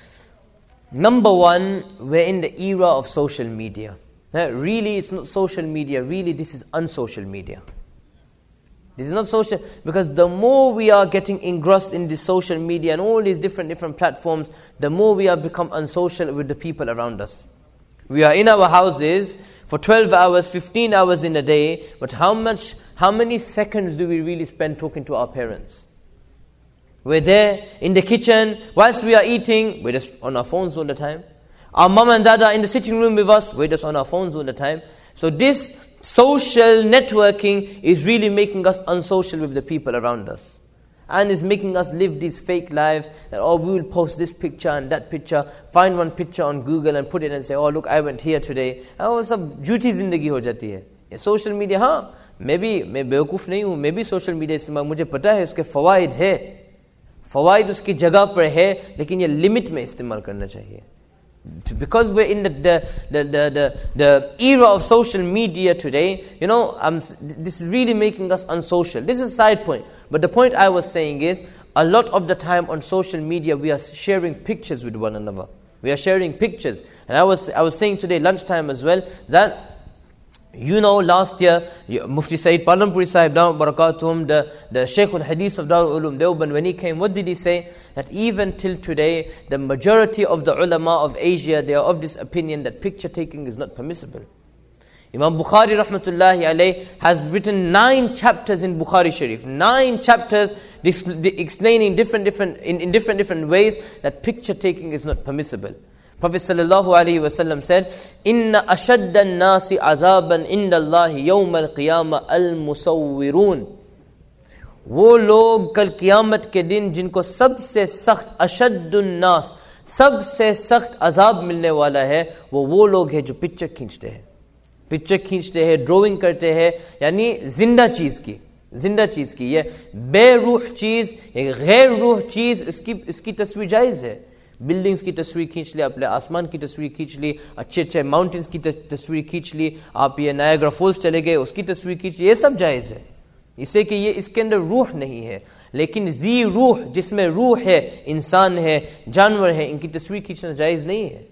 Number one, we're in the era of social media. Uh, really, it's not social media. Really, this is unsocial media. This is not social, because the more we are getting engrossed in this social media and all these different, different platforms, the more we have become unsocial with the people around us. We are in our houses for twelve hours, fifteen hours in a day, but how much, how many seconds do we really spend talking to our parents? We're there in the kitchen, whilst we are eating, we're just on our phones all the time. Our mom and dad are in the sitting room with us, we're just on our phones all the time. So this social networking is really making us unsocial with the people around us. And is making us live these fake lives that, oh, we will post this picture and that picture, find one picture on Google and put it and say, oh, look, I went here today. Oh, sab jhuti zindagi ho jati hai. Ye social media, haan, maybe, मैं बेवकूफ़ नहीं हूँ, मैं भी social media इस्तेमाल, मुझे पता है उसके फ़वाइद है, फ़वाइद उसकी जगह पर है, लेकिन ये लिमिट में इस्तेमाल करना चाहिए. Because we're in the the, the the the the era of social media today, you know, um, this is really making us unsocial. This is a side point. But the point I was saying is, a lot of the time on social media, we are sharing pictures with one another. We are sharing pictures. And I was I was saying today, lunchtime as well, that, you know, last year, Mufti Saeed Palanpuri Sahib, Dawud Barakatuhum, the, the Shaykh al-Hadith of Darul Ulum Deoband, when he came, what did he say? that even till today, the majority of the ulama of Asia, they are of this opinion that picture taking is not permissible. Imam Bukhari rahmatullahi alayh has written nine chapters in Bukhari Sharif, nine chapters explaining different different in, in different different ways that picture taking is not permissible. Prophet sallallahu alaihi wasallam said, "Inna ashadda an-nasi azaban inda Allah yawm al-qiyamah al-musawwirun." वो लोग कल क़यामत के दिन जिनको सबसे सख्त अशद्दुन नास, सबसे सख्त अजाब मिलने वाला है, वो वो लोग हैं जो पिक्चर खींचते हैं, पिक्चर खींचते हैं, ड्राइंग करते हैं, यानी जिंदा चीज की, जिंदा चीज की, ये बेरूह चीज, एक गैर रूह चीज, इसकी इसकी तस्वीर जायज है। बिल्डिंग्स की तस्वीर खींच ली आपने, आसमान की तस्वीर खींच ली, अच्छे अच्छे माउंटेन्स की तस्वीर खींच ली, आप ये नायग्रा फॉल्स चले गए उसकी तस्वीर खींच ली, ये सब जायज है, इससे कि ये इसके अंदर रूह नहीं है। लेकिन जी रूह, जिसमें रूह है, इंसान है, जानवर है, इनकी तस्वीर खींचना जायज नहीं है।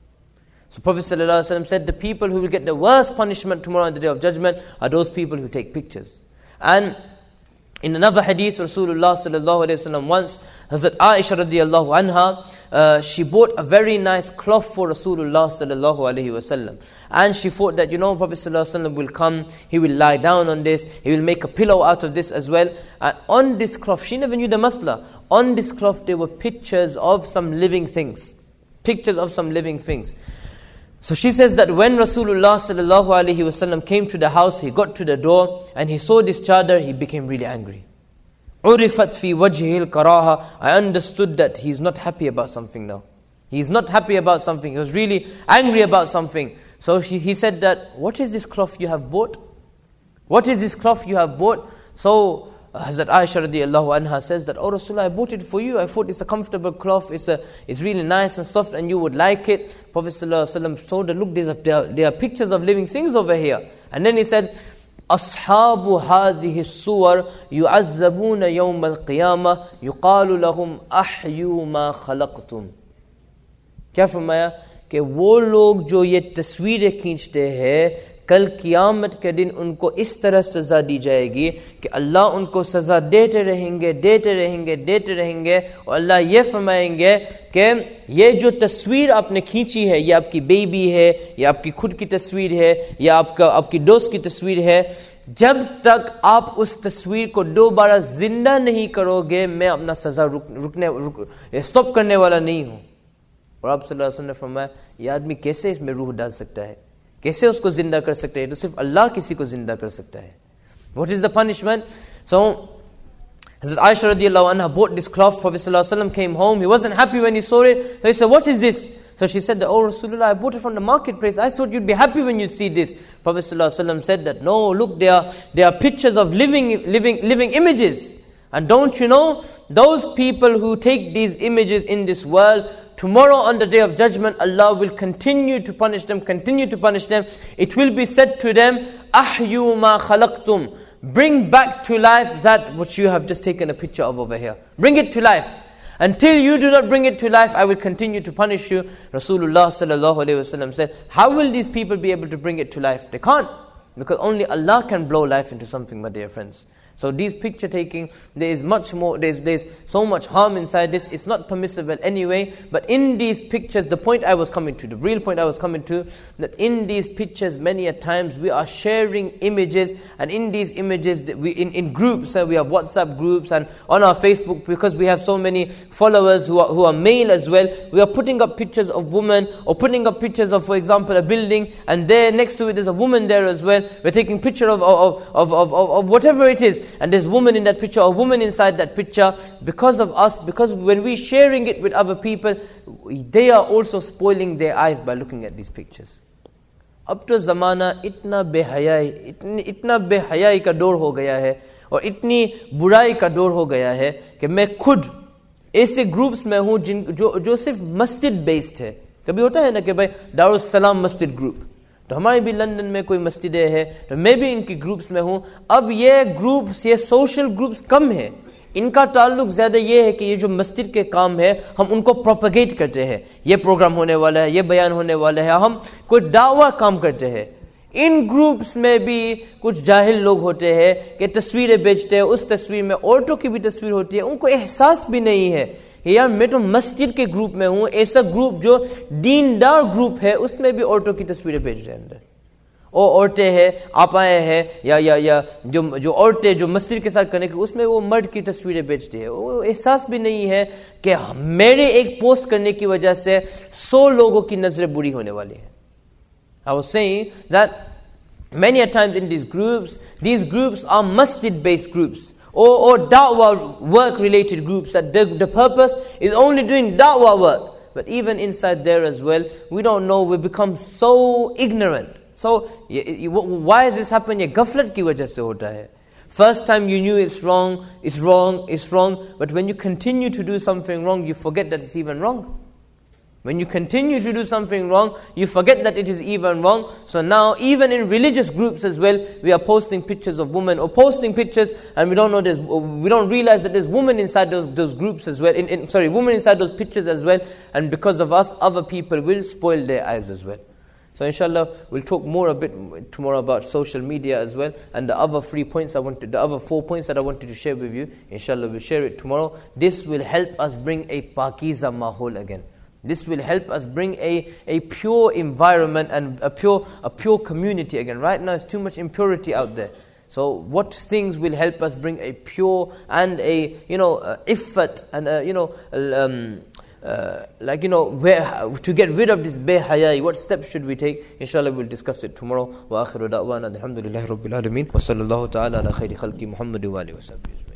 So Prophet sallallahu alaihi wasallam said, the people who will get the worst punishment tomorrow on the day of judgment are those people who take pictures. And in another hadith, Rasulullah sallallahu alaihi wasallam once, Hazrat Aisha radiyallahu anha, uh, she bought a very nice cloth for Rasulullah sallallahu alaihi wasallam. And she thought that, you know, Prophet sallallahu alaihi wasallam will come, he will lie down on this, he will make a pillow out of this as well. And on this cloth, she never knew the masla, on this cloth there were pictures of some living things. Pictures of some living things. So she says that when Rasulullah sallallahu alaihi wasallam came to the house, he got to the door and he saw this chadar, he became really angry. Urifat fi wajhil karaha. I understood that he's not happy about something now. He's not happy about something. He was really angry about something. So he, he said that, what is this cloth you have bought? What is this cloth you have bought? So uh, Hazrat Aisha radiallahu anha says that, oh Rasulullah, I bought it for you. I thought it's a comfortable cloth. It's a, it's really nice and soft and you would like it. Prophet sallallahu alaihi wasallam told her, look, there are, there are pictures of living things over here. And then he said, أصحاب هذه الصور يعذبون يوم القيامة يقال لهم أحيوا ما خلقتم. क्या फरमाया कि वो लोग जो ये तस्वीरें खींचते हैं, कल क़यामत के दिन उनको इस तरह सज़ा दी जाएगी कि अल्लाह उनको सज़ा देते रहेंगे, देते रहेंगे, देते रहेंगे, और अल्लाह ये फरमाएंगे कि ये जो तस्वीर आपने खींची है, ये आपकी बेबी है, ये आपकी खुद की तस्वीर है, या आपका आपकी दोस्त की तस्वीर है, जब तक आप उस तस्वीर को दोबारा जिंदा नहीं करोगे, मैं अपना सज़ा रुक, रुकने रुक, स्टॉप करने वाला नहीं हूँ। और आप सल्लल्लाहु अलैहि वसल्लम ने फरमाया, ये आदमी कैसे इसमें रूह डाल सकता है, कैसे उसको जिंदा कर सकता है, तो सिर्फ अल्लाह किसी को जिंदा कर सकता है। What is the punishment? So Hazrat Aisha radiallahu anha bought this cloth. Prophet sallallahu alaihi wasallam came home. He wasn't happy when he saw it. So he said, what is this? So she said, oh Rasulullah, I bought it from the marketplace. I thought you'd be happy when you see this. Prophet sallallahu alaihi wasallam said that, no, look, there are, there are pictures of living, living, living images. And don't you know, those people who take these images in this world, tomorrow on the day of judgment, Allah will continue to punish them, continue to punish them. It will be said to them, Ahyu ma khalaqtum. Bring back to life that which you have just taken a picture of over here. Bring it to life. Until you do not bring it to life, I will continue to punish you. Rasulullah sallallahu alayhi wasallam said, how will these people be able to bring it to life? They can't. Because only Allah can blow life into something, my dear friends. So these picture taking, there is much more, there's, there's so much harm inside this. It's not permissible anyway. But in these pictures, the point I was coming to, the real point I was coming to, that in these pictures, many a times we are sharing images, and in these images, we in, in groups, uh, we have WhatsApp groups, and on our Facebook, because we have so many followers who are, who are male as well, we are putting up pictures of women, or putting up pictures of, for example, a building, and there next to it there's a woman there as well. We're taking picture of, of, of, of, of, of whatever it is. And there's woman in that picture, or woman inside that picture, because of us, because when we're sharing it with other people, they are also spoiling their eyes by looking at these pictures. अब तो ज़माना इतना बेहयाई, इतनी इतना बेहयाई का दौर हो गया है, और इतनी बुराई का दौर हो गया है कि मैं खुद ऐसे ग्रुप्स में हूँ जिन जो जो सिर्फ मस्जिद बेस्ड है। कभी होता है ना कि भाई दारुस सलाम मस्जिद ग्रुप, तो हमारे भी लंदन में कोई मस्जिदें हैं, तो मैं भी इनकी ग्रुप्स में हूँ। अब ये ग्रुप्स, ये सोशल ग्रुप्स कम है, इनका ताल्लुक ज़्यादा ये है कि ये जो मस्जिद के काम है, हम उनको प्रोपेगेट करते हैं। ये प्रोग्राम होने वाला है, ये बयान होने वाला है, हम कोई दावा काम करते हैं। इन ग्रुप्स में भी कुछ जाहिल लोग होते हैं कि तस्वीरें बेचते हैं, उस तस्वीर में औरतों की भी तस्वीर होती है, उनको एहसास भी नहीं है कि यार मैं तो मस्जिद के ग्रुप में हूँ, ऐसा ग्रुप जो दीनदार ग्रुप है उसमें भी औरतों की तस्वीरें भेज रहे हैं अंदर। ओ औरतें हैं, आपाएं हैं, या या या जो जो औरतें जो मस्जिद के साथ करने की, उसमें वो मर्द की तस्वीरें बेचती है। वो एहसास भी नहीं है कि मेरे एक पोस्ट करने की वजह से सौ लोगों की नजरें बुरी होने वाली है। I was saying that many a times in these groups, these groups are masjid-based groups or, or da'wah work-related groups, that the, the purpose is only doing da'wah work. But even inside there as well, we don't know, we become so ignorant. So, why is this happening? Ye ghaflat ki wajah se hota hai. First time you knew it's wrong, it's wrong, it's wrong, but when you continue to do something wrong, you forget that it's even wrong. When you continue to do something wrong, you forget that it is even wrong. So now, even in religious groups as well, we are posting pictures of women, or posting pictures, and we don't know there's, we don't realize that there's women inside those, those groups as well. In, in, sorry, women inside those pictures as well. And because of us, other people will spoil their eyes as well. So inshallah, we'll talk more a bit tomorrow about social media as well, and the other three points I wanted, the other four points that I wanted to share with you. Inshallah, we'll share it tomorrow. This will help us bring a pakiza mahol again. This will help us bring a, a pure environment and a pure a pure community again. Right now, there's too much impurity out there. So, what things will help us bring a pure and a you know uh, iffat and a, you know um, uh, like you know where to get rid of this behayai? What steps should we take? Inshallah, we'll discuss it tomorrow. Wa akhiru da'wana alhamdulillahi rabbil alamin. Wa sallallahu ta'ala ala khayri khalqi Muhammad wa alihi wa sahbihi.